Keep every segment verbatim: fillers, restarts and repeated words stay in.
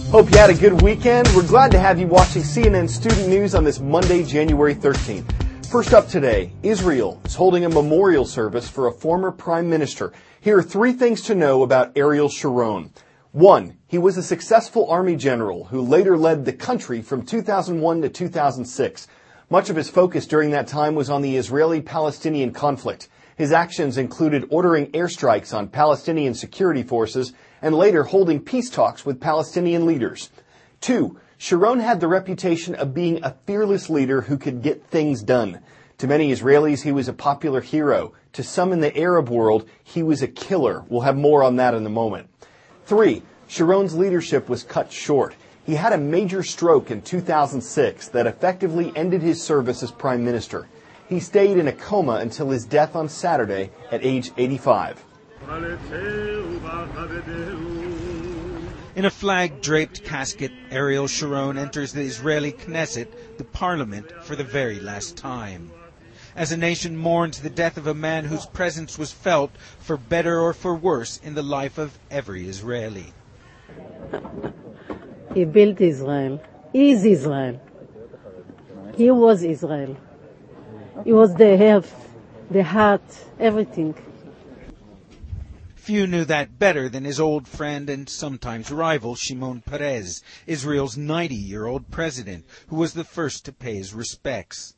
Hope you had a good weekend. We're glad to have you watching C N N Student News on this Monday, January thirteenth. First up today, Israel is holding a memorial service for a former prime minister. Here are three things to know about Ariel Sharon. One, he was a successful army general who later led the country from two thousand one to two thousand six. Much of his focus during that time was on the Israeli-Palestinian conflict. His actions included ordering airstrikes on Palestinian security forces and later holding peace talks with Palestinian leaders. Two, Sharon had the reputation of being a fearless leader who could get things done. To many Israelis, he was a popular hero. To some in the Arab world, he was a killer. We'll have more on that in a moment. Three, Sharon's leadership was cut short. He had a major stroke in two thousand six that effectively ended his service as prime minister. He stayed in a coma until his death on Saturday at age eighty-five. In a flag-draped casket, Ariel Sharon enters the Israeli Knesset, the parliament, for the very last time. As a nation mourns the death of a man whose presence was felt, for better or for worse, in the life of every Israeli. He built Israel. He is Israel. He was Israel. He was the health, the heart, everything. Few knew that better than his old friend and sometimes rival Shimon Peres, Israel's ninety-year-old president, who was the first to pay his respects.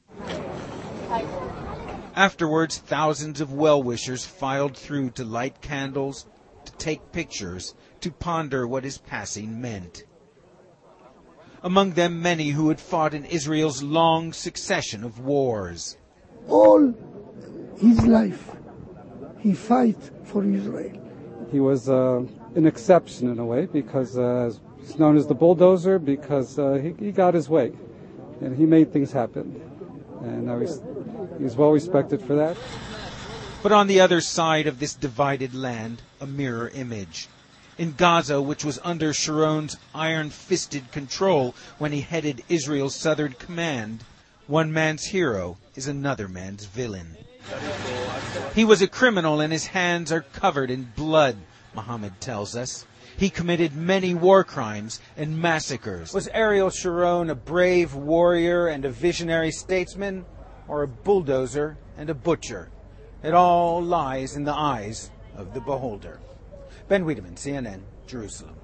Afterwards, thousands of well-wishers filed through to light candles, to take pictures, to ponder what his passing meant. Among them, many who had fought in Israel's long succession of wars. All his life, he fight for Israel. He was uh, an exception in a way because uh, he's known as the bulldozer because uh, he, he got his way and he made things happen. And uh, he's, he's well respected for that. But on the other side of this divided land, a mirror image. In Gaza, which was under Sharon's iron-fisted control when he headed Israel's southern command, one man's hero is another man's villain. He was a criminal and his hands are covered in blood, Muhammad tells us. He committed many war crimes and massacres. Was Ariel Sharon a brave warrior and a visionary statesman, or a bulldozer and a butcher? It all lies in the eyes of the beholder. Ben Wiedemann, C N N, Jerusalem.